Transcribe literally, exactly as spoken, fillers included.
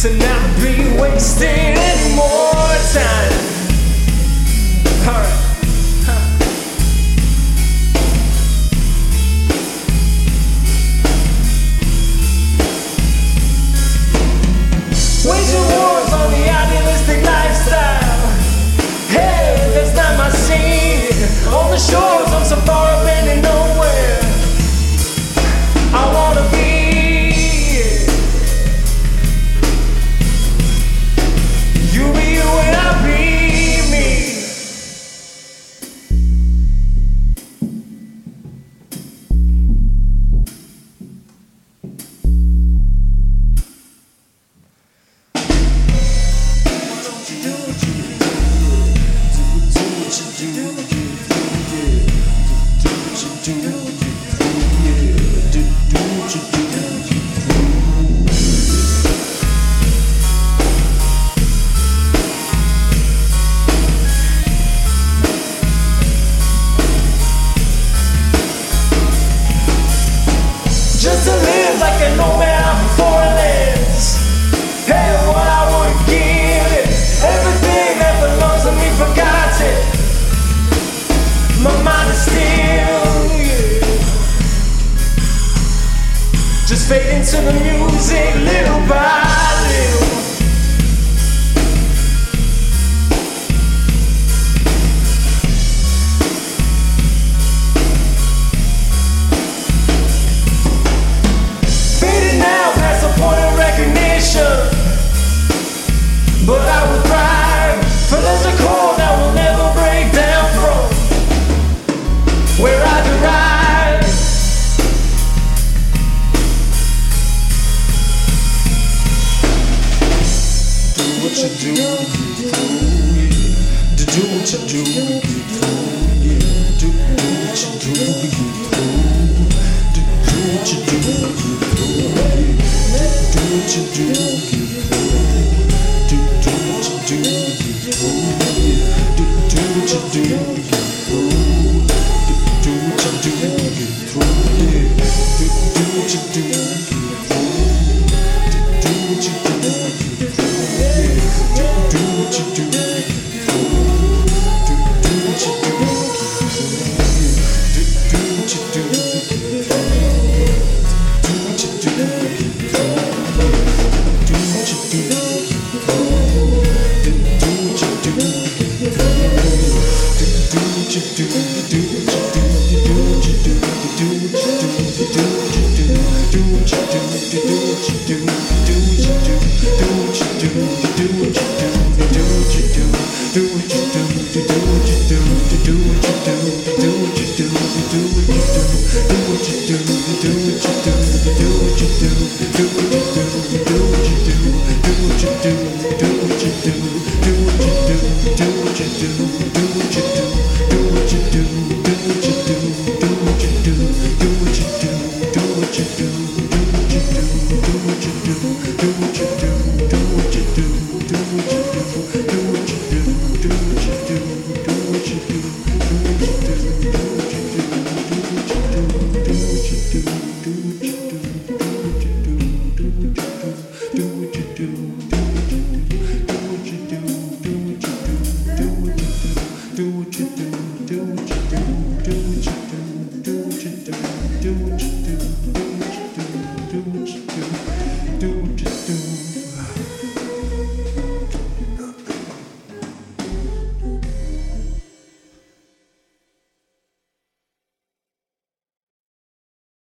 to not be wasting any more time. Alright. Waging wars on the idealistic lifestyle. Hey, that's not my scene. On the shores of some far abandoned nowhere, I wanna be. You be you and I be me. Just to live like a nomad out in foreign lands. Hey, what I would give, everything that belongs to me forgotten. My mind is still, yeah. Just fade into the music little by little. But I will cry, for there's a core that will never break down from where I derive. Do what you do, yeah. Do what you do, yeah. Do what you do, do what you do, do what you do. Do what you do, do what you do, get through, yeah. Do what you do, do what you do, get through, yeah. Do what you do, do what you do, do what you do, do what you do, do what you do. Do what you do.